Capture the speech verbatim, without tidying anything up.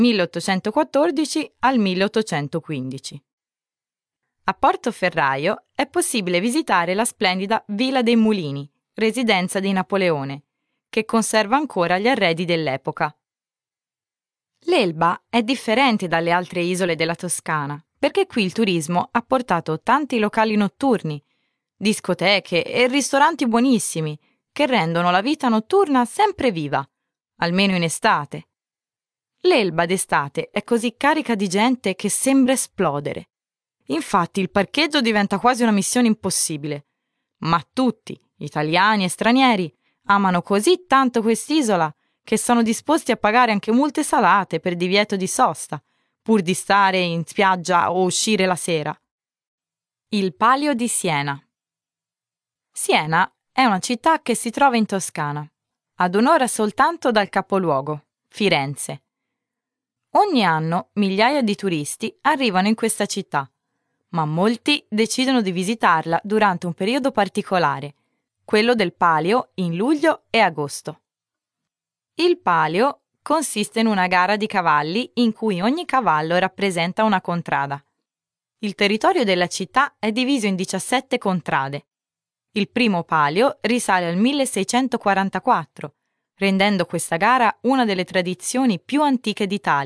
milleottocentoquattordici al milleottocentoquindici. A Portoferraio è possibile visitare la splendida Villa dei Mulini, residenza di Napoleone, che conserva ancora gli arredi dell'epoca. L'Elba è differente dalle altre isole della Toscana, perché qui il turismo ha portato tanti locali notturni, discoteche e ristoranti buonissimi, che rendono la vita notturna sempre viva, almeno in estate. L'Elba d'estate è così carica di gente che sembra esplodere. Infatti il parcheggio diventa quasi una missione impossibile. Ma tutti, italiani e stranieri, amano così tanto quest'isola che sono disposti a pagare anche multe salate per divieto di sosta, pur di stare in spiaggia o uscire la sera. Il Palio di Siena. Siena è una città che si trova in Toscana, ad un'ora soltanto dal capoluogo, Firenze. Ogni anno migliaia di turisti arrivano in questa città, ma molti decidono di visitarla durante un periodo particolare, quello del Palio in luglio e agosto. Il Palio consiste in una gara di cavalli in cui ogni cavallo rappresenta una contrada. Il territorio della città è diviso in diciassette contrade. Il primo Palio risale al milleseicentoquarantaquattro, rendendo questa gara una delle tradizioni più antiche d'Italia.